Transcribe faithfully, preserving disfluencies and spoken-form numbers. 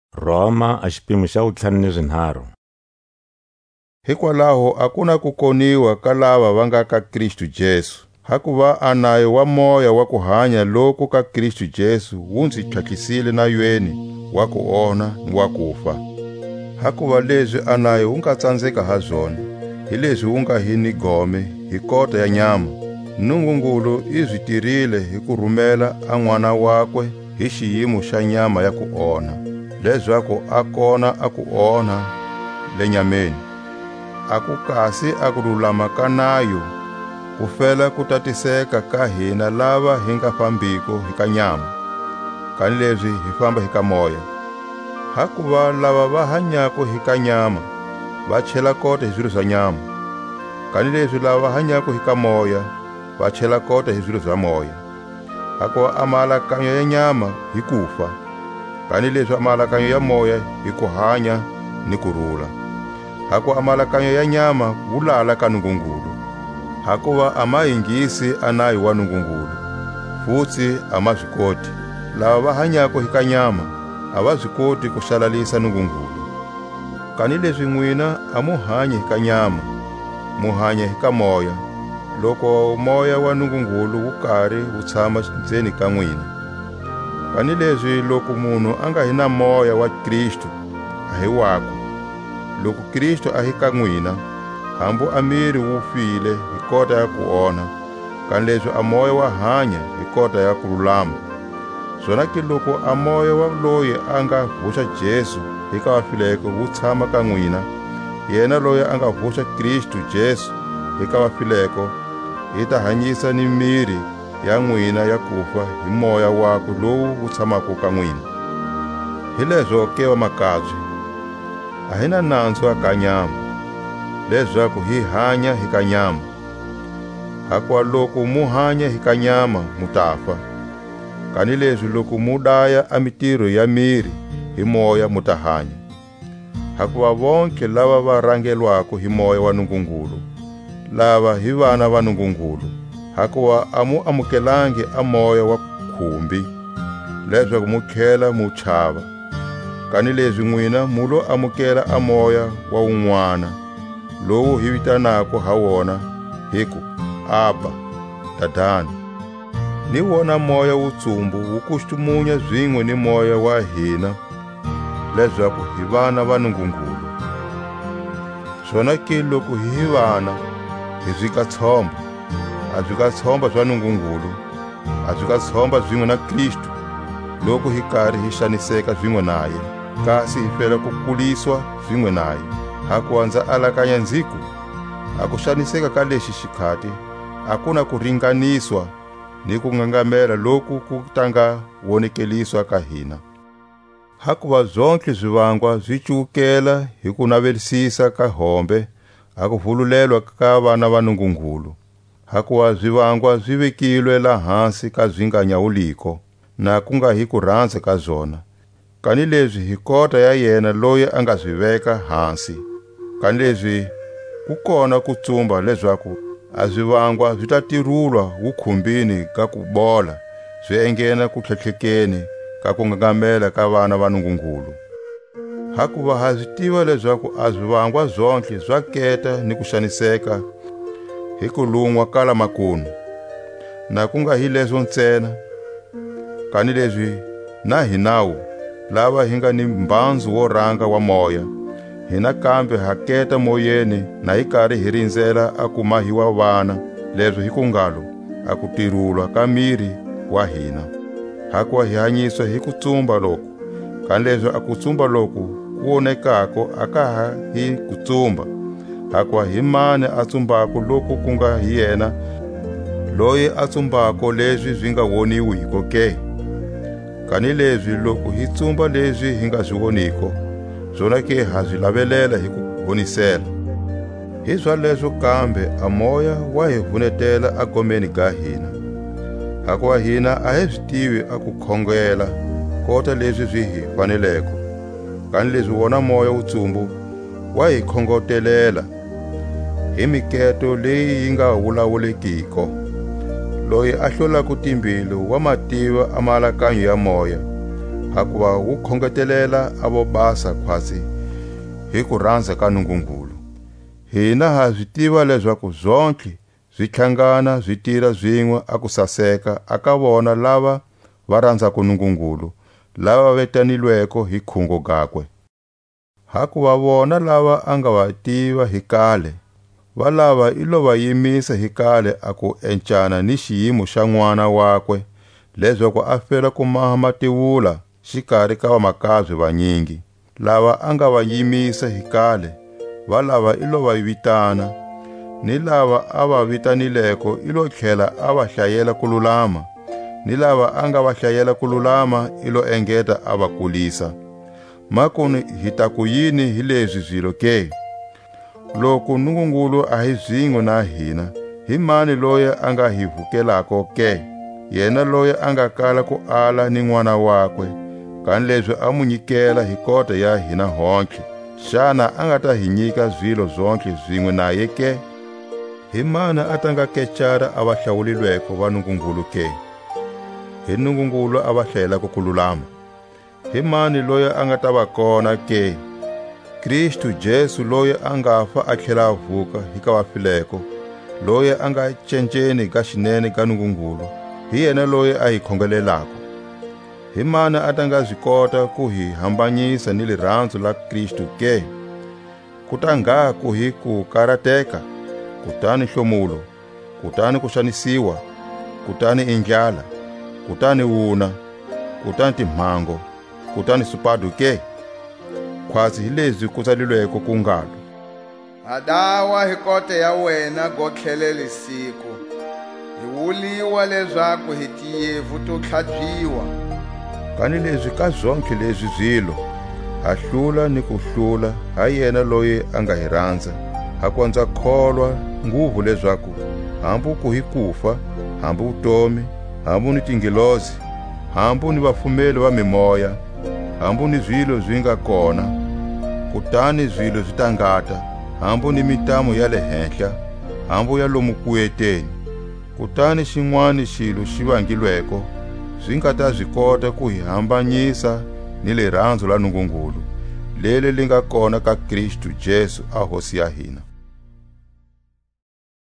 Roma a xipimo xa vutlhanu ni swinharhu. Hikwalaho a ku na ku koniwa ka lava va nga ka Kristu Jesu. Hakuva a nayo wa moya wa ku hanya loku ka Kristu Jesu wu ndzi tlhatlhisile na yweni wa ku ona ni wa kufa. Hakuva leswi a nayo wu nga tsandzeka ha zona, hi leswi wu nga hi ni gome hi kota ya nyama. Nungungulu i zwi tirile hi ku rhumela a n'wana wakwe hi xiyimo xa nyama ya ku ona, leswaku a kona a ku ona le nyameni. A ku kasi a ku lulama ka nayo ku fela ku tatiseka ka hina lava hi nga fambiko hi ka nyama, kanileswi hi famba hi ka moya. Hakuva lava va hanyako hi ka nyama va chela kota hi zwilo swa nyama, kanileswi lava va hanyako hi ka moya va chela kota hi zwilo swa moya. Hakuva amalakanyo ya nyama hi kufa, kanileswi amalakanyo ya moya hi ku hanya ni kurula. Hakuva amalakanyo ya nyama wulala ka nungungulu, hakuva ama hingisi anayi wa nungungulu, futsi ama swi koti. Lava va hanyako hi ka nyama a va swi koti ku xalalisa nungungulu. Kanileswi n'wina a mu hanyi hi ka nyama, mu hanya hi ka moya, loko moya wa nungungulu wu karhi wu tshama ndzeni ka n'wina. Kanileswi loko munhu a nga hi na moya wa Kristu a hi wako. Loko Kristu a hi ka n'wina, hambu amiri wu file hi kota ya ku ona, kanileswi a moya wa hanya hi kota ya ku lulama. Swona ki loko a moya wa loyi a nga vuxa Jesu hi ka vafileko wu tshama ka n'wina, yena loyi a nga vuxa Kristu Jesu hi ka vafileko, hi ta hanyisa ni miri ya n'wina ya kufa hi moya wakwe lowu wu tshamaka ka n'wina. Hi leswo ke vamakabyi, a hi na nandzu wa ka nyama, leswaku hi hanya hi ka nyama. Hakuva loko mu hanya hi ka nyama mu ta fa, kanileswi loko mu daya a mitirho ya miri hi moya mu ta hanya. Hakuva vonke lava va rangelwako hi moya wa nungungulu, lava hi vana va nungungulu. Hakuva a mu amukelangi a moya wa khumbi, leswaku mu tlhela mu chava, kanileswi n'wina mu lo amukela a moya wa wun'wana, lowu hi vitanako ha wona hi ku Abba, Dadani. Ni wona moya wutsumbu wu kuxumunya zwin'we ni moya wa hina, leswaku hi vana va nungungulu. Swona ki loko hi vana hi zwikatshomba, a zwikatshomba swa nungungulu, a zwikatshomba zwin'we na Kristu, loko hi karhi hi xaniseka zwin'we naye, kasi hi fela ku kuliswa zwin'we naye. Hakuva ndza alakanya ndziku, a ku xaniseka ka lexi xikhati a ku na ku ringaniswa ni ku ngangamela loku ku tanga wonekeliswa ka hina. Hakuva zonke zwivangwa zwi cukela hi ku navelisisa ka hombe a ku vululelwa ka vana va nungungulu. Hakuva zwivangwa zwi vekilwe la hansi ka zwi nga nyawuliko, na ku nga hi ku rhandza ka zona, kanileswi hi kota ya yena loyi a nga swi veka hansi. Kanileswi ku kona ku tsumba leswaku a zwivangwa zwi ta tirulwa wukhumbini ka ku bola, swi engena ku tlhetlhekeni ka ku ngangamela ka vana va nungungulu. Hakuva ha swi tiva leswaku a zwivangwa zonke zwa keta ni ku xaniseka hi ku lun'wa ka lamakunu, na ku nga hi leswo ntsena, kanileswi na hi nawu lava hi nga ni mbhandzu wo rhanga wa moya, hina kambe ha keta moyeni na hi karhi hi rindzela a ku mahiwa vana, leswi hi ku ngalo a ku tirulwa ka miri wa hina. Hakuva hi hanyiswa hi ku tsumba loku, kanileswi a ku tsumba loku ku wonekako a ka ha hi ku tsumba. Hakuva hi mani a tsumbako loku ku nga hi yena loyi a tsumbako leswi zwi nga woniwiko ke? Kanileswi loko hi tsumba leswi hi nga swi woniko, swona ke ha swi lavelela hi ku vonisela. Hi swa leswo kambe a moya wa hi vunetela a gomeni ga hina. Hakuva hina a hi swi tivi a ku khongela kota leswi swi hi faneleko, kanileswi wona moya wutsumbu wa hi khongotelela hi miketo leyi yi nga wulawulekiko. Loyi a hlolako timbilu wa mativa amalakanyo ya moya, hakuva wu khongetelela avo basa khwatsi hi ku rhandza ka Nungungulu. Hina ha swi tiva leswaku zonke zwi tlhangana zwi tira zwin'we a ku saseka aka vona lava va rhandzaka Nungungulu, lava vetanilweko hi khungo gakwe. Hakuva vona lava a nga va tiva hi kale, va lava i lo va yimisa hi kale a ku encana ni xiyimo xa n'wana wakwe, leswaku a fela ku maha mativula xikarhi ka vamakabyi vanyingi. Lava a nga va yimisa hi kale, va lava i lo va vitana, ni lava a va vitanileko i lo tlhela a va hlayela ku lulama, ni lava a nga va hlayela ku lulama i lo engeta a va kulisa. Makuni hi ta ku yini hi leswi zwilo ke? Loko Nungungulu a hi zin'we na hina, hi mani loyi a nga hi vukelako ke? Yena loyi a nga kala ku ala ni n'wana wakwe, kani leswi a mu nyikela hi kota ya hina honke, xana a nga ta hi nyika zwilo zonke zin'we naye ke? Hi mani a ta nga kecara a va hlawulilweko va Nungungulu ke? Hi Nungungulu a va hlayela ku lulama. Hi mani loyi a nga ta va kona ke? Kristu Jesu loyi a nga fa a tlhela a vuka hi ka vafileko, loyi a nga cenceni ka xinene ka Nungungulu, hi yena loyi a hi khongelelako. Hi mani a ta nga swi kota ku hi hambanyisa ni rirhandzu la Kristu ke? Ku ta nga ku hi ku karateka, kutani hlomulo, kutani ku xanisiwa, kutani indlala, kutani wuna, kutani timhango, kutani swipadu ke? Khwatsi hi leswi ku tsalilweko ku ngalo, hadawa hi kota ya wena gotlheleli siku, hi wuliwa leswaku hi tiyevu to tlhatswiwa. Kani leswi ka zonke leswi zwilo, ha hlula ni ku hlula ha yena loyi a nga hi rhandza, ha kondza kholwa nguvu leswaku hambu ku hi kufa, hambu vutomi, hambu ni tingelosi, hambu ni vafumeli va mimoya, hambu ni zwilo zwi nga kona, kutani zwilo swi ta ngata, hambu ni mitamu ya le henhla, hambu ya lomu kueteni, kutani xin'wani xilo xi vangilweko, swi nga ta swi kota ku hi hambanyisa ni le rhandzu la Nungungulu, lele li nga kona ka Kristu Jesu a hosi ya hina.